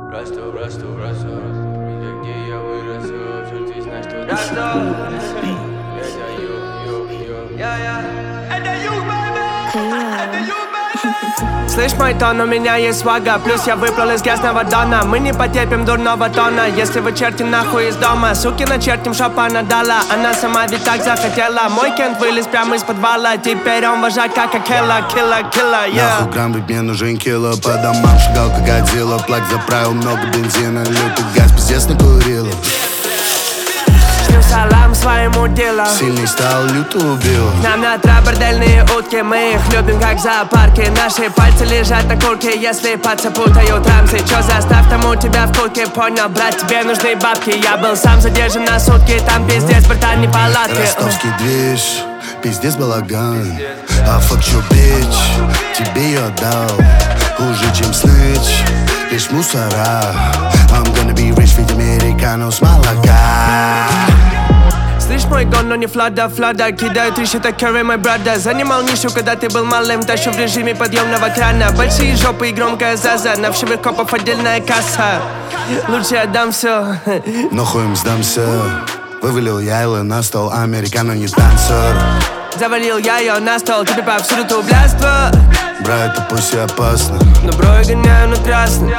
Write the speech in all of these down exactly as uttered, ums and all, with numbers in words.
Росту, росту, росту. Где я вырос, все здесь на что росту. Это ю, ю, ю. Я, я. Это ю, baby. Это ю, baby. Слышь, мой тон, у меня есть свага. Плюс я выплыл из грязного дона. Мы не потерпим дурного тона. Если вы черти нахуй из дома, суки начертим, чтоб она дала. Она сама ведь так захотела. Мой Кент вылез прямо из подвала. Теперь он вожак, как Акела. Килла, килла, я. Нахуй грамм, ведь мне нужен кило. По домам шагал, как Годзилла. Плак заправил, много бензина. Лютый газ, пиздец накурила. Шлю салам своему делу. Сильный стал, люто убил. Нам на утро бордельные утки. Мы их любим, как в зоопарке. Наши пальцы лежат на курке. Если пацы путают рамсы, чё заставь, там у тебя в куртке. Понял, брат, тебе нужны бабки. Я был сам задержан на сутки. Там пиздец, братан, не палатки. Ростовский движ, пиздец балаган. А fuck your bitch, тебе ее отдал. Хуже, чем снэч, лишь мусора. I'm gonna be rich, ведь американо с молока. Слышь, мой гон, но не флада, флада. Кидаю три счета, carry my brother. Занимал нишу, когда ты был малым. Тащу в режиме подъемного крана. Большие жопы и громкая заза. На вшивых копов отдельная касса. Лучше отдам все. Но хуем сдамся. Вывалил яйла на стол, американо не танцор. Завалил я ее на стол, тебе повсюду то блядство. Бра, это пусть и опасно. Но бро, я гоняю на красный.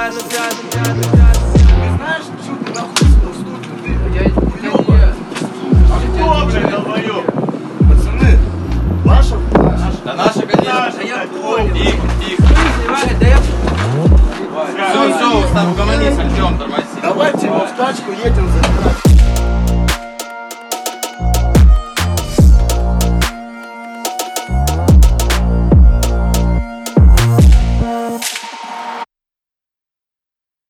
Пацаны, ваша? Да наша, конечно. Да я понял. Тихо, тихо. Да я... Все, все, там угомонись, ждем, тормози. Давайте его в тачку едем забирать.